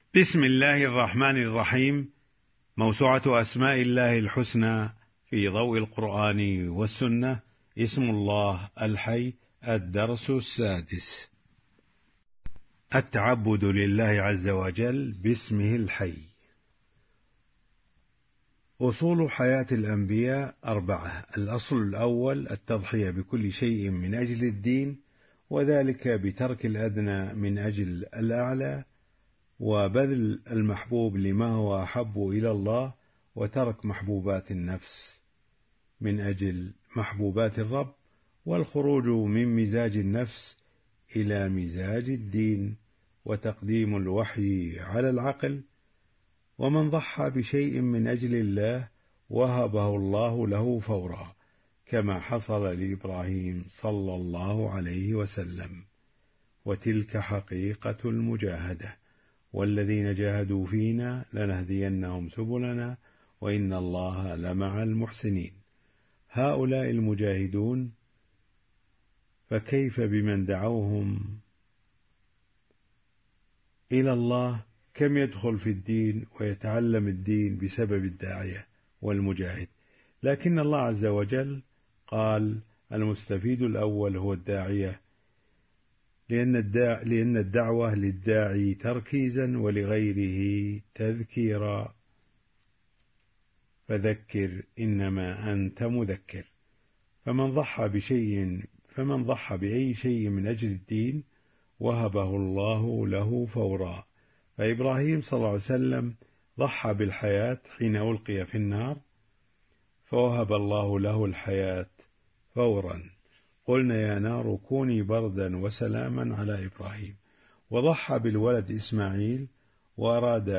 بسم الله الرحمن الرحيم. موسوعة أسماء الله الحسنى في ضوء القرآن والسنة. اسم الله الحي. الدرس السادس. التعبد لله عز وجل باسمه الحي. أصول حياة الأنبياء 4. الأصل الأول التضحية بكل شيء من أجل الدين، وذلك بترك الأدنى من أجل الأعلى، وبذل المحبوب لما هو أحب إلى الله، وترك محبوبات النفس من أجل محبوبات الرب، والخروج من مزاج النفس إلى مزاج الدين، وتقديم الوحي على العقل. ومن ضحى بشيء من أجل الله وهبه الله له فورا، كما حصل لإبراهيم صلى الله عليه وسلم. وتلك حقيقة المجاهدة، والذين جاهدوا فينا لنهدينهم سبلنا وإن الله لمع المحسنين. هؤلاء المجاهدون، فكيف بمن دعوهم إلى الله؟ كم يدخل في الدين ويتعلم الدين بسبب الداعية والمجاهد؟ لكن الله عز وجل قال المستفيد الأول هو الداعية، لأن الدعوة للداعي تركيزا ولغيره تذكيرا، فذكر إنما أنت مذكر. فمن ضحى بأي شيء من أجل الدين وهبه الله له فورا. فإبراهيم صلى الله عليه وسلم ضحى بالحياة حين ألقي في النار، فوهب الله له الحياة فورا. قلنا يا نار كوني بردا وسلاما على إبراهيم. وضحى بالولد إسماعيل وأراد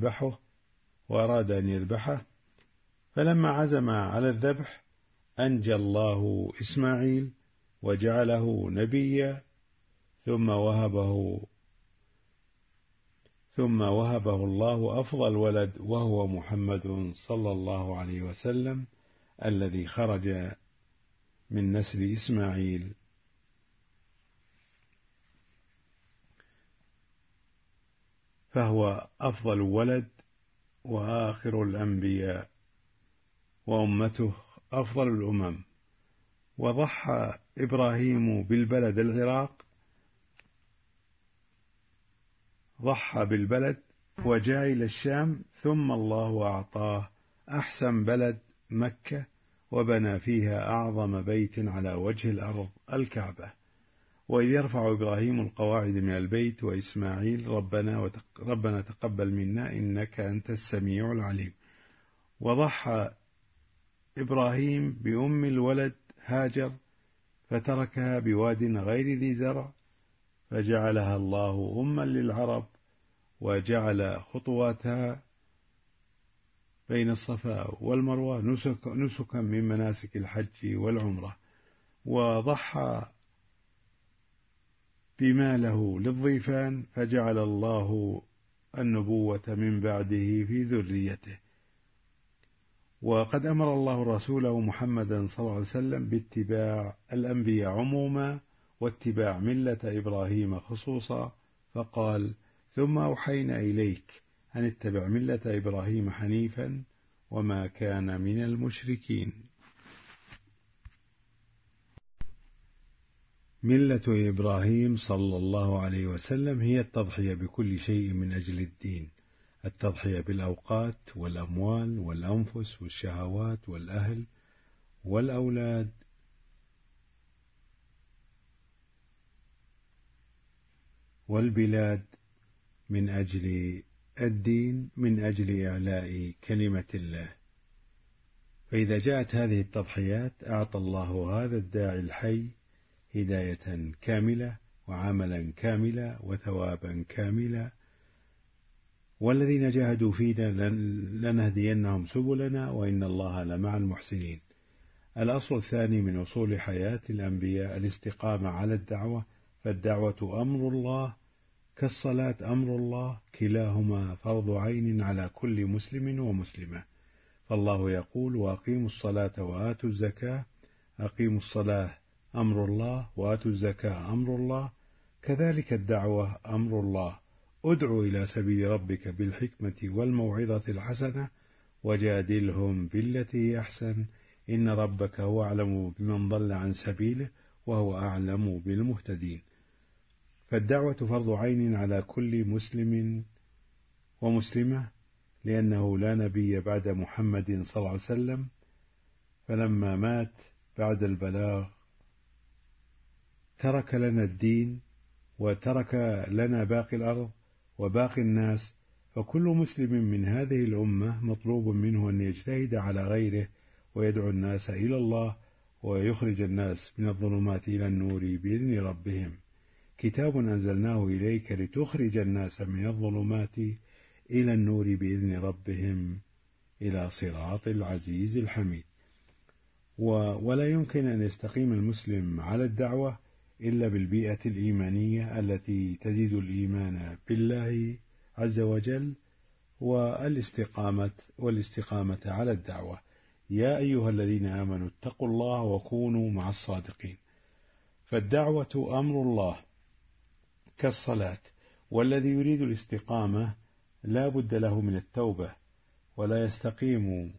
أن يذبحه، فلما عزم على الذبح أنجى الله إسماعيل وجعله نبيا، ثم وهبه الله أفضل ولد، وهو محمد صلى الله عليه وسلم، الذي خرج من نسل إسماعيل. فهو أفضل ولد وآخر الأنبياء، وأمته أفضل الأمم. وضحى إبراهيم بالبلد العراق، ضحى بالبلد وجاء إلى الشام، ثم الله أعطاه أحسن بلد مكة، وبنى فيها أعظم بيت على وجه الأرض الكعبة. وإذ يرفع إبراهيم القواعد من البيت وإسماعيل ربنا تقبل منا إنك أنت السميع العليم. وضحى إبراهيم بأم الولد هاجر، فتركها بواد غير ذي زرع، فجعلها الله أما للعرب، وجعل خطواتها بين الصفا والمروة نسكا من مناسك الحج والعمرة. وضحى بماله للضيفان، فجعل الله النبوة من بعده في ذريته. وقد أمر الله رسوله محمدا صلى الله عليه وسلم باتباع الأنبياء عموما، واتباع ملة إبراهيم خصوصا، فقال ثم أوحينا إليك أن اتبع ملة إبراهيم حنيفا وما كان من المشركين. ملة إبراهيم صلى الله عليه وسلم هي التضحية بكل شيء من أجل الدين، التضحية بالأوقات والأموال والأنفس والشهوات والأهل والأولاد، والبلاد، من أجل الدين، من أجل إعلاء كلمة الله. فإذا جاءت هذه التضحيات أعطى الله هذا الداعي الحي هداية كاملة وعملا كاملا وثوابا كاملا. والذين جاهدوا فينا لنهدينهم سبلنا وإن الله لمع المحسنين. الأصل الثاني من أصول حياة الأنبياء الاستقامة على الدعوة، فالدعوة أمر الله كالصلاة أمر الله، كلاهما فرض عين على كل مسلم ومسلمة. فالله يقول وأقيموا الصلاة وآتوا الزكاة. أقيموا الصلاة أمر الله، وآتوا الزكاة أمر الله، كذلك الدعوة أمر الله. ادع إلى سبيل ربك بالحكمة والموعظة الحسنة وجادلهم بالتي هي أحسن إن ربك هو أعلم بمن ضل عن سبيله وهو أعلم بالمهتدين. فالدعوة فرض عين على كل مسلم ومسلمة، لأنه لا نبي بعد محمد صلى الله عليه وسلم، فلما مات بعد البلاغ ترك لنا الدين وترك لنا باقي الأرض وباقي الناس، فكل مسلم من هذه الأمة مطلوب منه أن يجتهد على غيره ويدعو الناس إلى الله ويخرج الناس من الظلمات إلى النور بإذن ربهم. كتاب أنزلناه إليك لتخرج الناس من الظلمات إلى النور بإذن ربهم إلى صراط العزيز الحميد. ولا يمكن أن يستقيم المسلم على الدعوة إلا بالبيئة الإيمانية التي تزيد الإيمان بالله عز وجل والاستقامة على الدعوة. يا أيها الذين آمنوا اتقوا الله وكونوا مع الصادقين. فالدعوة أمر الله كالصلاة، والذي يريد الاستقامة لا بد له من التوبة، ولا يستقيم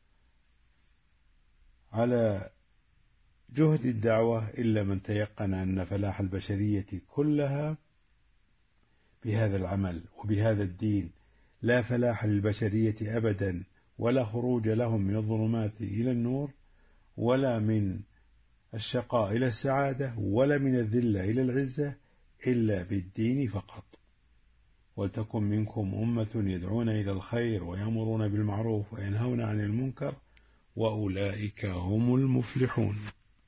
على جهد الدعوة إلا من تيقن أن فلاح البشرية كلها بهذا العمل وبهذا الدين. لا فلاح للبشرية أبدا، ولا خروج لهم من الظلمات إلى النور، ولا من الشقاء إلى السعادة، ولا من الذلة إلى العزة، إلا بالدين فقط. ولتكن منكم أمة يدعون إلى الخير ويأمرون بالمعروف وينهون عن المنكر وأولئك هم المفلحون.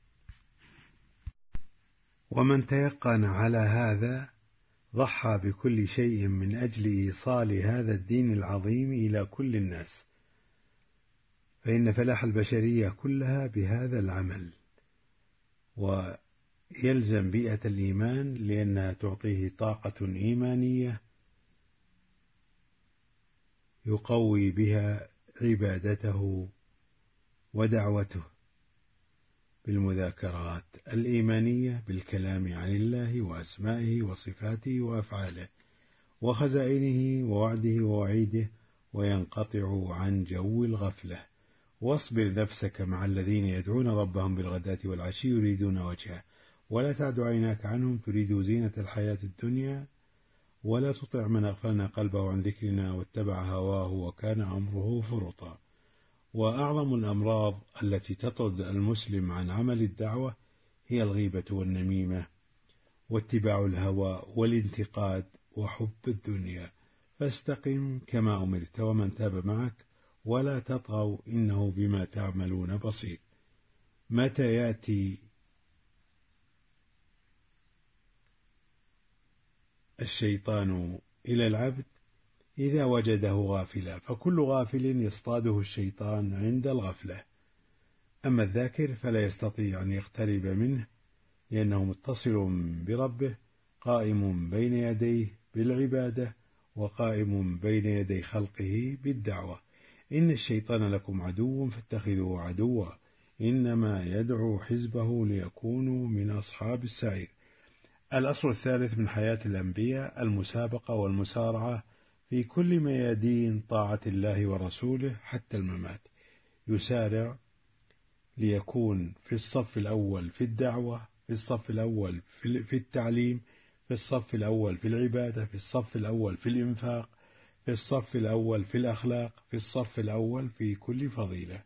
ومن تيقن على هذا ضحى بكل شيء من أجل إيصال هذا الدين العظيم إلى كل الناس، فإن فلاح البشرية كلها بهذا العمل. ويلزم بيئة الإيمان لأنها تعطيه طاقة إيمانية يقوي بها عبادته ودعوته، بالمذاكرات الإيمانية، بالكلام عن الله وأسمائه وصفاته وأفعاله وخزائنه ووعده ووعيده، وينقطع عن جو الغفلة. واصبر نفسك مع الذين يدعون ربهم بالغداة والعشي يريدون وجهه، ولا تعد عيناك عنهم تريد زينة الحياة الدنيا، ولا تطع من أغفلنا قلبه عن ذكرنا واتبع هواه وكان أمره فرطا. وأعظم الأمراض التي تطرد المسلم عن عمل الدعوة هي الغيبة والنميمة واتباع الهوى والانتقاد وحب الدنيا. فاستقم كما أمرت ومن تاب معك ولا تطغوا إنه بما تعملون بصير. متى يأتي الشيطان إلى العبد؟ إذا وجده غافلا، فكل غافل يصطاده الشيطان عند الغفلة. أما الذاكر فلا يستطيع أن يقترب منه، لأنه متصل بربه قائم بين يديه بالعبادة وقائم بين يدي خلقه بالدعوة. إن الشيطان لكم عدو فاتخذوه عدوا إنما يدعو حزبه ليكونوا من أصحاب السعير. الأصل الثالث من حياة الأنبياء المسابقة والمسارعة في كل ميادين طاعة الله ورسوله حتى الممات. يسارع ليكون في الصف الأول في الدعوة، في الصف الأول في التعليم، في الصف الأول في العبادة، في الصف الأول في الإنفاق، في الصف الأول في الأخلاق، في الصف الأول في كل فضيلة.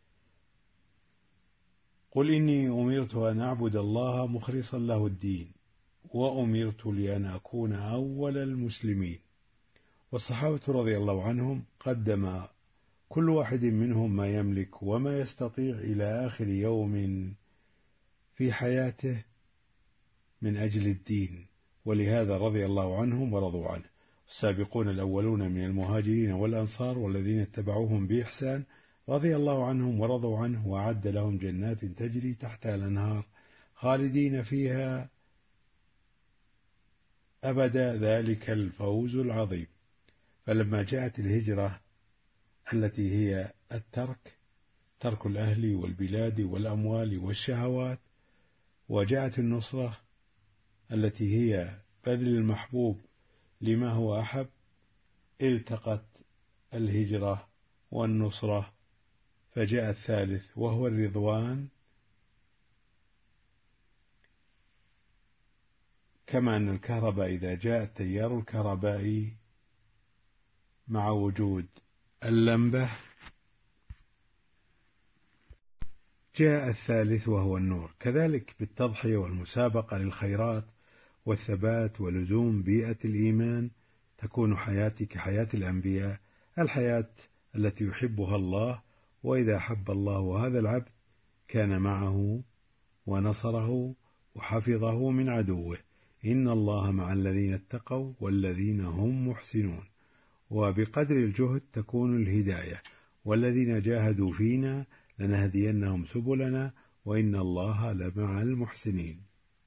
قل إني أمرت أن أعبد الله مخلصا له الدين وأمرت لأن أكون أول المسلمين. والصحابة رضي الله عنهم قدم كل واحد منهم ما يملك وما يستطيع إلى آخر يوم في حياته من أجل الدين، ولهذا رضي الله عنهم ورضوا عنه. السابقون الأولون من المهاجرين والأنصار والذين اتبعوهم بإحسان رضي الله عنهم ورضوا عنه، وأعد لهم جنات تجري تحتها الأنهار خالدين فيها أبدا، ذلك الفوز العظيم. فلما جاءت الهجرة التي هي ترك الأهل والبلاد والأموال والشهوات، وجاءت النصرة التي هي بذل المحبوب لما هو أحب التقت الهجرة والنصرة، فجاء الثالث وهو الرضوان. كما أن الكهرباء إذا جاء التيار الكهربائي مع وجود اللمبة، جاء الثالث وهو النور. كذلك بالتضحية والمسابقة للخيرات والثبات ولزوم بيئة الإيمان تكون حياتي كحياة الأنبياء، الحياة التي يحبها الله، وإذا أحب الله هذا العبد كان معه ونصره وحفظه من عدوه. إن الله مع الذين اتقوا والذين هم محسنون. وبقدر الجهد تكون الهداية، والذين جاهدوا فينا لنهدينهم سبلنا وإن الله لمع المحسنين.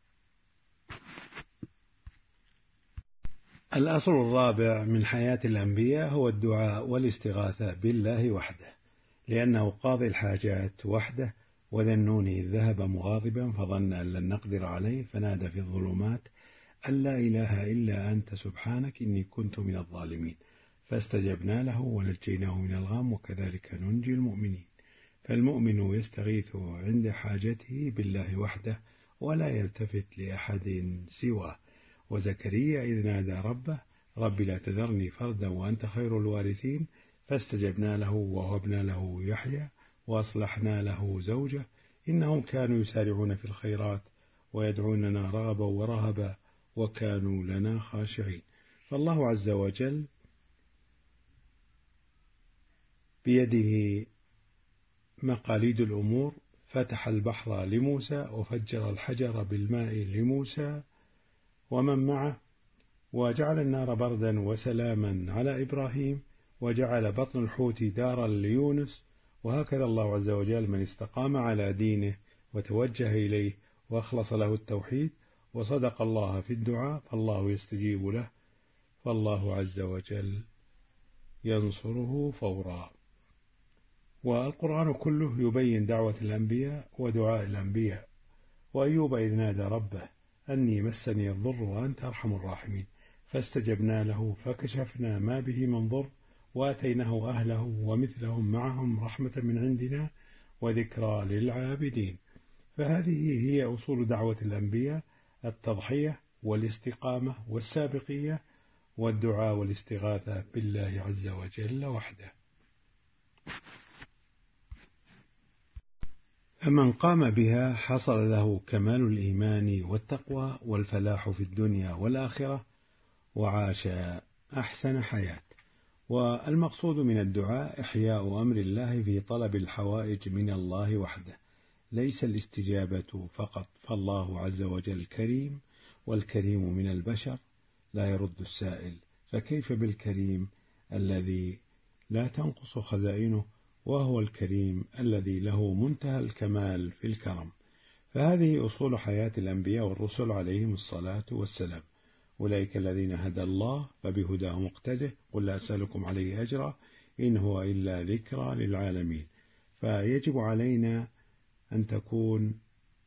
الأصل الرابع من حياة الأنبياء هو الدعاء والاستغاثة بالله وحده، لأنه قاضي الحاجات وحده. وذا النون إذ ذهب مغاضبا فظن أن لن نقدر عليه فنادى في الظلمات أن لا إله إلا أنت سبحانك إني كنت من الظالمين، فاستجبنا له ونجيناه من الغم وكذلك ننجي المؤمنين. فالمؤمن يستغيث عند حاجته بالله وحده ولا يلتفت لأحد سواه. وزكريا إذ نادى ربه رب لا تذرني فردا وأنت خير الوارثين، فاستجبنا له ووهبنا له يحيى وأصلحنا له زوجه إنهم كانوا يسارعون في الخيرات ويدعوننا رغبا ورهبا وكانوا لنا خاشعين. فالله عز وجل بيده مقاليد الأمور، فتح البحر لموسى وفجر الحجر بالماء لموسى ومن معه، وجعل النار بردا وسلاما على إبراهيم، وجعل بطن الحوت دارا ليونس. وهكذا الله عز وجل من استقام على دينه وتوجه إليه وأخلص له التوحيد وصدق الله في الدعاء فالله يستجيب له، فالله عز وجل ينصره فورا. والقرآن كله يبين دعوة الأنبياء ودعاء الأنبياء. وأيوب إذ نادى ربه أني مسني الضر وأنت أرحم الراحمين، فاستجبنا له فكشفنا ما به من ضر وآتيناه أهله ومثلهم معهم رحمة من عندنا وذكرى للعابدين. فهذه هي أصول دعوة الأنبياء: التضحية والاستقامة والسابقية والدعاء والاستغاثة بالله عز وجل وحده. فمن قام بها حصل له كمال الإيمان والتقوى والفلاح في الدنيا والآخرة وعاش أحسن حياة. والمقصود من الدعاء إحياء أمر الله في طلب الحوائج من الله وحده، ليس الاستجابة فقط، فالله عز وجل كريم، والكريم من البشر لا يرد السائل، فكيف بالكريم الذي لا تنقص خزائنه، وهو الكريم الذي له منتهى الكمال في الكرم. فهذه أصول حياة الأنبياء والرسل عليهم الصلاة والسلام. أولئك الذين هدى الله فبهداه مقتده، قل لا أسألكم عليه أجرا إن هو إلا ذكرى للعالمين. فيجب علينا أن تكون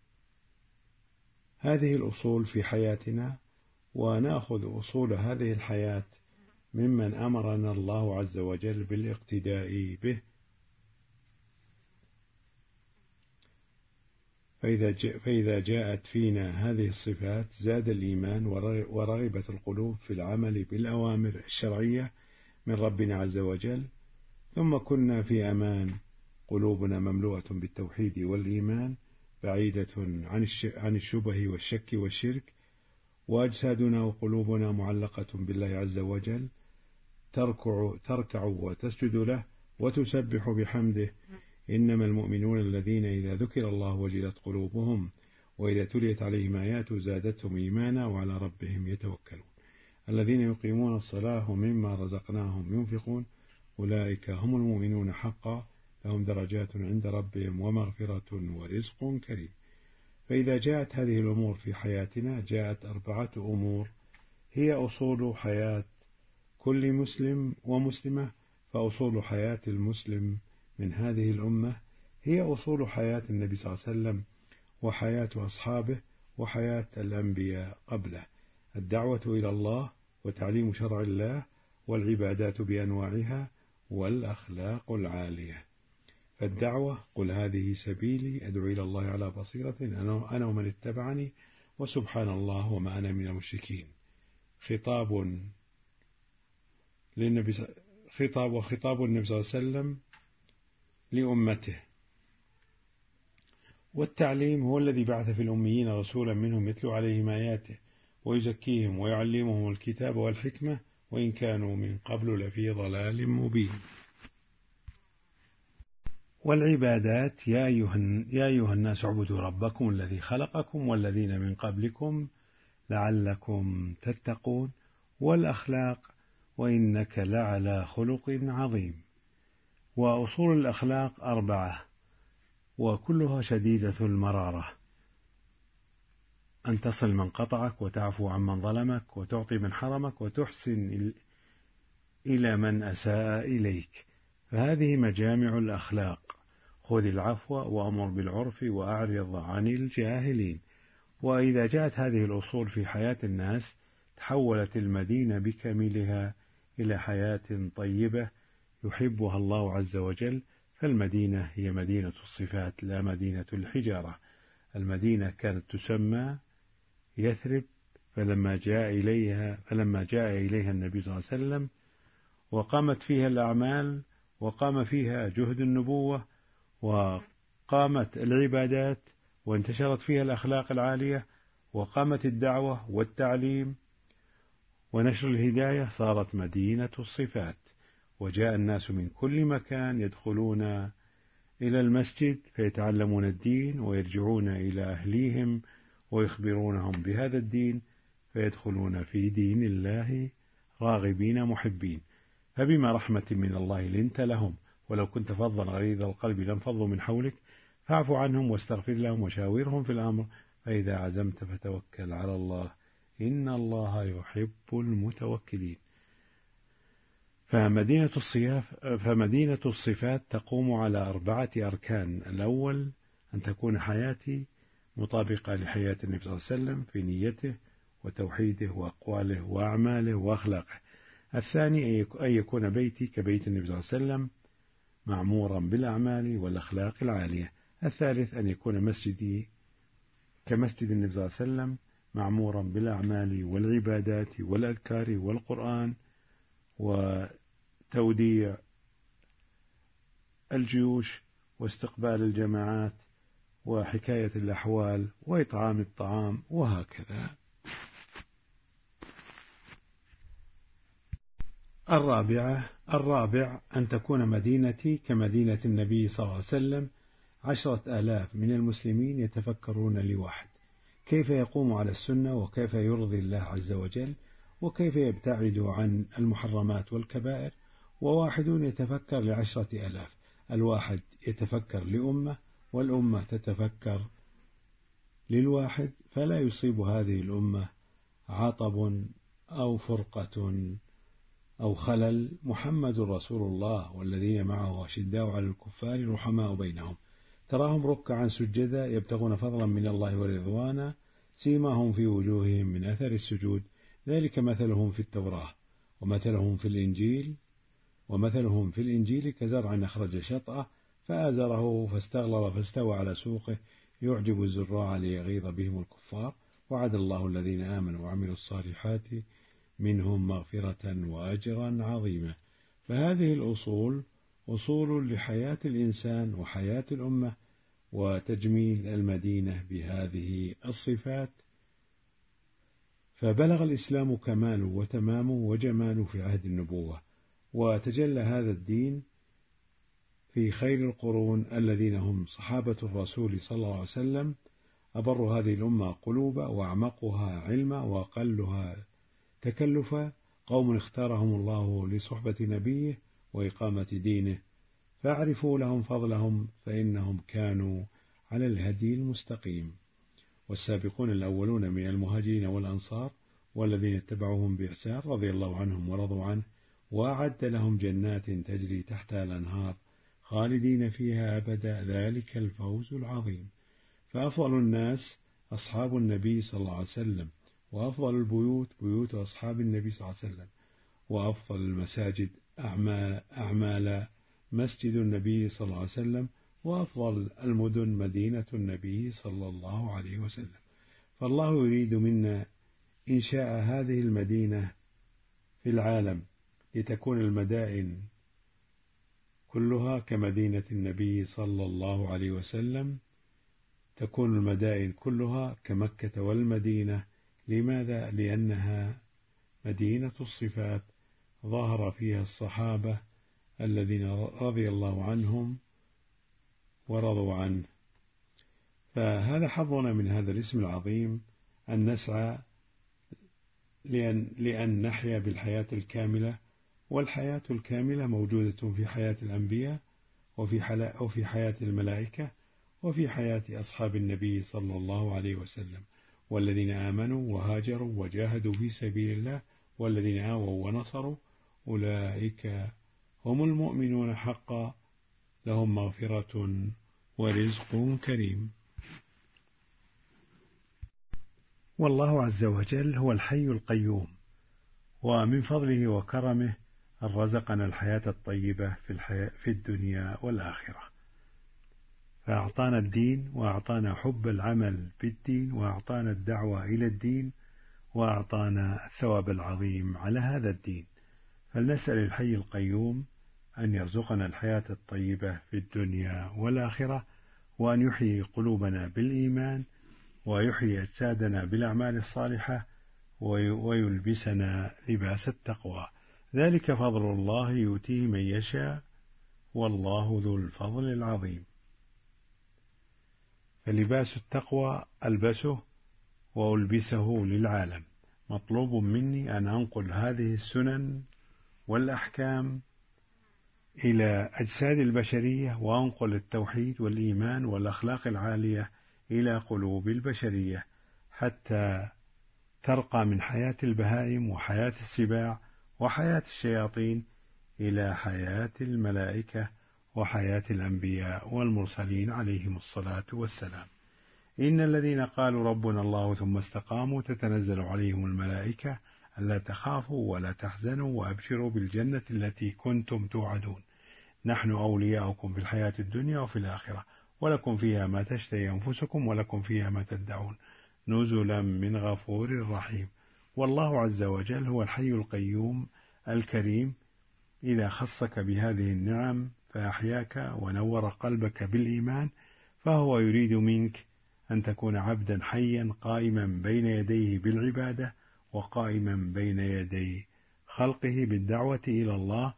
هذه الأصول في حياتنا، ونأخذ أصول هذه الحياة ممن أمرنا الله عز وجل بالاقتداء به. فإذا جاءت فينا هذه الصفات زاد الإيمان ورغبت القلوب في العمل بالأوامر الشرعية من ربنا عز وجل، ثم كنا في أمان، قلوبنا مملوءة بالتوحيد والإيمان بعيدة عن الشبه والشك والشرك، وأجسادنا وقلوبنا معلقة بالله عز وجل تركع وتسجد له وتسبح بحمده. إنما المؤمنون الذين إذا ذكر الله وجلت قلوبهم وإذا تليت عليهم آياته زادتهم إيمانا وعلى ربهم يتوكلون. الذين يقيمون الصلاة ومما رزقناهم ينفقون أولئك هم المؤمنون حقا لهم درجات عند ربهم ومغفرة ورزق كريم. فإذا جاءت هذه الأمور في حياتنا جاءت 4 أمور هي أصول حياة كل مسلم ومسلمة. فأصول حياة المسلم من هذه الأمة هي أصول حياة النبي صلى الله عليه وسلم وحياة أصحابه وحياة الأنبياء قبله: الدعوة إلى الله وتعليم شرع الله، والعبادات بأنواعها، والأخلاق العالية. فالدعوة: قل هذه سبيلي أدعو إلى الله على بصيرة أنا ومن اتبعني وسبحان الله وما أنا من المشركين. خطاب النبي صلى الله عليه وسلم لأمته. والتعليم: هو الذي بعث في الأميين رسولا منهم يتلو عليهم آياته ويزكيهم ويعلمهم الكتاب والحكمة وإن كانوا من قبل لفي ضلال مبين. والعبادات: يا أيها الناس اعبدوا ربكم الذي خلقكم والذين من قبلكم لعلكم تتقون. والأخلاق: وإنك لعلى خلق عظيم. وأصول الأخلاق 4 وكلها شديدة المرارة: أن تصل من قطعك، وتعفو عن من ظلمك، وتعطي من حرمك، وتحسن إلى من أساء إليك. فهذه مجامع الأخلاق: خذ العفو وأمر بالعرف وأعرض عن الجاهلين. وإذا جاءت هذه الأصول في حياة الناس تحولت المدينة بكاملها إلى حياة طيبة يحبها الله عز وجل. فالمدينة هي مدينة الصفات لا مدينة الحجارة. المدينة كانت تسمى يثرب، فلما جاء إليها النبي صلى الله عليه وسلم وقامت فيها الأعمال وقام فيها جهد النبوة وقامت العبادات وانتشرت فيها الأخلاق العالية وقامت الدعوة والتعليم ونشر الهداية، صارت مدينة الصفات. وجاء الناس من كل مكان يدخلون إلى المسجد فيتعلمون الدين ويرجعون إلى أهليهم ويخبرونهم بهذا الدين فيدخلون في دين الله راغبين محبين. فبما رحمة من الله لنت لهم، ولو كنت فظا غليظ القلب لانفضوا من حولك فاعف عنهم واستغفر لهم وشاورهم في الأمر فإذا عزمت فتوكل على الله إن الله يحب المتوكلين. فمدينة الصفات تقوم على 4 أركان: الأول أن تكون حياتي مطابقة لحياة النبي صلى الله عليه وسلم في نيته وتوحيده وأقواله وأعماله وأخلاقه. الثاني أن يكون بيتي كبيت النبي صلى الله عليه وسلم معمورا بالأعمال والأخلاق العالية. الثالث أن يكون مسجدي كمسجد النبي صلى الله عليه وسلم معمورا بالأعمال والعبادات والأذكار والقرآن وتوديع الجيوش واستقبال الجماعات وحكاية الأحوال وإطعام الطعام وهكذا. الرابع أن تكون مدينتي كمدينة النبي صلى الله عليه وسلم 10,000 من المسلمين يتفكرون لواحد كيف يقوم على السنة وكيف يرضي الله عز وجل وكيف يبتعد عن المحرمات والكبائر، وواحد يتفكر ل10,000. الواحد يتفكر لأمة والأمة تتفكر للواحد، فلا يصيب هذه الأمة عطب أو فرقة أو خلل. محمد رسول الله والذين معه أشداء على الكفار رحماء بينهم تراهم ركعا سجدا يبتغون فضلا من الله ورضوانا سيماهم في وجوههم من أثر السجود ذلك مثلهم في التوراة ومثلهم في الإنجيل كزرع أخرج شطأه فآزره فاستغلظ فاستوى على سوقه يعجب الزراع ليغيظ بهم الكفار. وعد الله الذين آمنوا وعملوا الصالحات منهم مغفرة وأجرا عظيما. فهذه الأصول أصول لحياة الإنسان وحياة الأمة وتجميل المدينة بهذه الصفات. فبلغ الإسلام كماله وتمامه وجماله في عهد النبوة، وتجلى هذا الدين في خير القرون الذين هم صحابة الرسول صلى الله عليه وسلم، أبر هذه الأمة قلوبا وأعمقها علما وأقلها تكلفا، قوم اختارهم الله لصحبة نبيه وإقامة دينه، فاعرفوا لهم فضلهم فإنهم كانوا على الهدي المستقيم. والسابقون الأولون من المهاجرين والأنصار والذين اتبعوهم بإحسان رضي الله عنهم ورضوا عنه وأعد لهم جنات تجري تحتها الأنهار خالدين فيها أبدا ذلك الفوز العظيم. فأفضل الناس أصحاب النبي صلى الله عليه وسلم، وأفضل البيوت بيوت أصحاب النبي صلى الله عليه وسلم، وأفضل المساجد أعمال مسجد النبي صلى الله عليه وسلم، وأفضل المدن مدينة النبي صلى الله عليه وسلم. فالله يريد منا إنشاء هذه المدينة في العالم لتكون المدائن كلها كمدينة النبي صلى الله عليه وسلم، تكون المدائن كلها كمكة والمدينة. لماذا؟ لأنها مدينة الصفات، ظهر فيها الصحابة الذين رضي الله عنهم ورضوا عنه. فهذا حظنا من هذا الاسم العظيم، أن نسعى لأن نحيا بالحياة الكاملة. والحياة الكاملة موجودة في حياة الأنبياء، وفي حياة الملائكة، وفي حياة أصحاب النبي صلى الله عليه وسلم، والذين آمنوا وهاجروا وجاهدوا في سبيل الله، والذين آووا ونصروا، أولئك هم المؤمنون حقا، لهم مغفرة ورزق كريم. والله عز وجل هو الحي القيوم، ومن فضله وكرمه أن رزقنا الحياة الطيبة في الدنيا والآخرة، فأعطانا الدين، وأعطانا حب العمل بالدين، وأعطانا الدعوة إلى الدين، وأعطانا الثواب العظيم على هذا الدين. فلنسأل الحي القيوم أن يرزقنا الحياة الطيبة في الدنيا والآخرة، وأن يحيي قلوبنا بالإيمان، ويحيي أجسادنا بالأعمال الصالحة، ويلبسنا لباس التقوى. ذلك فضل الله يؤتيه من يشاء، والله ذو الفضل العظيم. فلباس التقوى ألبسه وألبسه للعالم. مطلوب مني أن أنقل هذه السنن والأحكام إلى أجساد البشرية، وأنقل التوحيد والإيمان والأخلاق العالية إلى قلوب البشرية، حتى ترقى من حياة البهائم وحياة السباع وحياة الشياطين إلى حياة الملائكة وحياة الأنبياء والمرسلين عليهم الصلاة والسلام. إن الذين قالوا ربنا الله ثم استقاموا تتنزل عليهم الملائكة ألا تخافوا ولا تحزنوا وأبشروا بالجنة التي كنتم توعدون، نحن أولياؤكم في الحياة الدنيا وفي الآخرة، ولكم فيها ما تشتهي أنفسكم ولكم فيها ما تدعون، نزلا من غفور رحيم. والله عز وجل هو الحي القيوم الكريم. إذا خصك بهذه النعم فأحياك ونور قلبك بالإيمان، فهو يريد منك أن تكون عبدا حيا قائما بين يديه بالعبادة، وقائما بين يدي خلقه بالدعوة إلى الله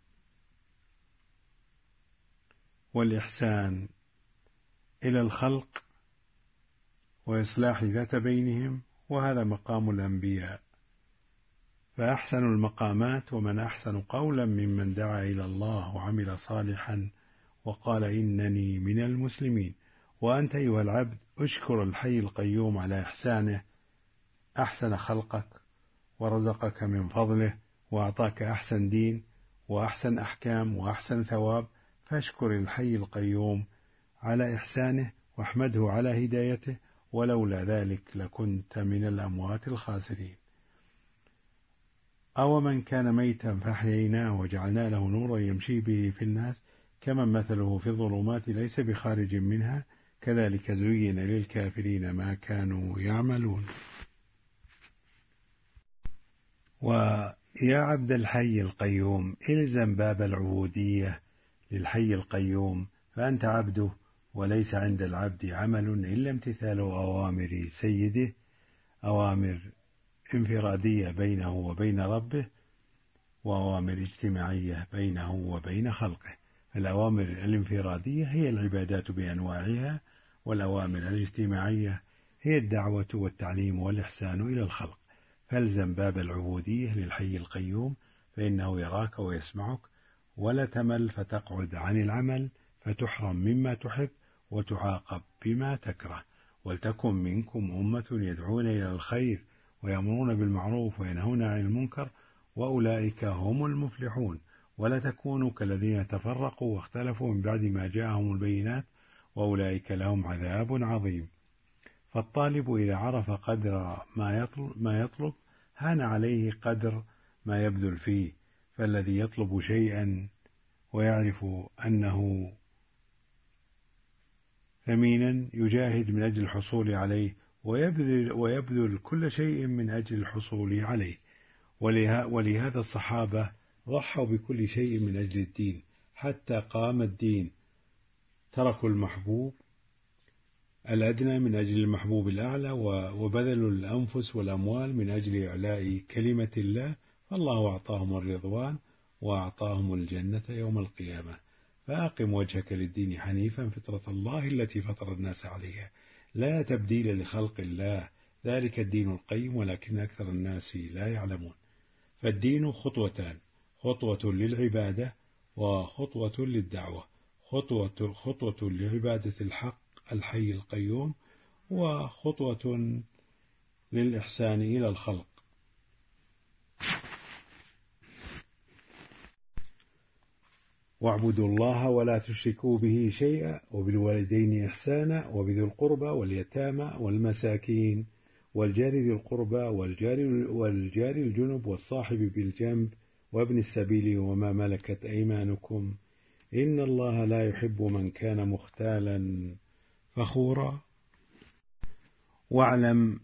والإحسان إلى الخلق وإصلاح ذات بينهم، وهذا مقام الأنبياء. فأحسن المقامات ومن أحسن قولا ممن دعا إلى الله وعمل صالحا وقال إنني من المسلمين. وأنت أيها العبد أشكر الحي القيوم على إحسانه، أحسن خلقك ورزقك من فضله وأعطاك أحسن دين وأحسن أحكام وأحسن ثواب، فاشكر الحي القيوم على إحسانه واحمده على هدايته، ولولا ذلك لكنت من الأموات الخاسرين. أو من كان ميتا فأحييناه وجعلنا له نورا يمشي به في الناس كمن مثله في الظلمات ليس بخارج منها كذلك زين للكافرين ما كانوا يعملون. ويا عبد الحي القيوم إلزم باب العبودية للحي القيوم، فأنت عبده، وليس عند العبد عمل إلا امتثال أوامر سيده، أوامر انفرادية بينه وبين ربه، وأوامر اجتماعية بينه وبين خلقه. الأوامر الانفرادية هي العبادات بأنواعها، والأوامر الاجتماعية هي الدعوة والتعليم والإحسان إلى الخلق. فالزم باب العبودية للحي القيوم، فإنه يراك ويسمعك، ولا تمل فتقعد عن العمل فتحرم مما تحب وتعاقب بما تكره. ولتكن منكم أمة يدعون إلى الخير ويأمرون بالمعروف وينهون عن المنكر، وأولئك هم المفلحون. ولا تكونوا كالذين تفرقوا واختلفوا من بعد ما جاءهم البينات، وأولئك لهم عذاب عظيم. فالطالب إذا عرف قدر ما يطلب هان عليه قدر ما يبذل فيه. فالذي يطلب شيئا ويعرف أنه ثمينا يجاهد من أجل الحصول عليه، ويبذل كل شيء من أجل الحصول عليه. ولهذا الصحابة ضحوا بكل شيء من أجل الدين حتى قام الدين، تركوا المحبوب الأدنى من أجل المحبوب الأعلى، وبذلوا الأنفس والأموال من أجل إعلاء كلمة الله، فالله أعطاهم الرضوان وأعطاهم الجنة يوم القيامة. فأقم وجهك للدين حنيفا فطرة الله التي فطر الناس عليها لا تبديل لخلق الله، ذلك الدين القيم ولكن أكثر الناس لا يعلمون. فالدين خطوتان: خطوة للعبادة وخطوة للدعوة. خطوة لعبادة الحق الحي القيوم، وخطوة للإحسان إلى الخلق. واعبدوا الله ولا تشركوا به شيئا وبالوالدين إحسانا وبذي القربى واليتامى والمساكين والجار ذي القربى والجار الجنب والصاحب بالجنب وابن السبيل وما ملكت أيمانكم إن الله لا يحب من كان مختالا فخورا. واعلم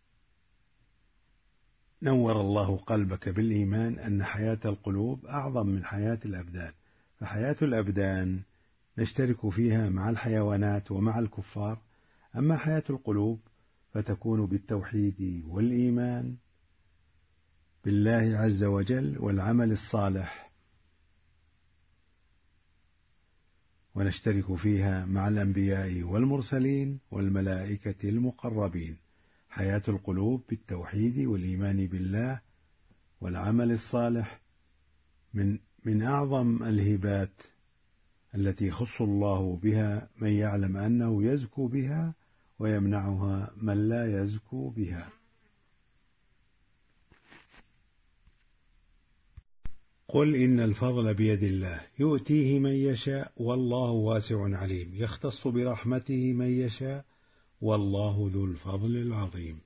نور الله قلبك بالإيمان أن حياة القلوب أعظم من حياة الأبدان، فحياة الأبدان نشترك فيها مع الحيوانات ومع الكفار، أما حياة القلوب فتكون بالتوحيد والإيمان بالله عز وجل والعمل الصالح، ونشترك فيها مع الأنبياء والمرسلين والملائكة المقربين. حياة القلوب بالتوحيد والإيمان بالله والعمل الصالح من أعظم الهبات التي يخص الله بها من يعلم أنه يزكو بها ويمنعها من لا يزكو بها. قل إن الفضل بيد الله يؤتيه من يشاء والله واسع عليم، يختص برحمته من يشاء والله ذو الفضل العظيم.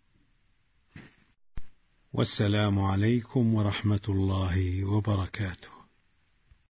والسلام عليكم ورحمة الله وبركاته.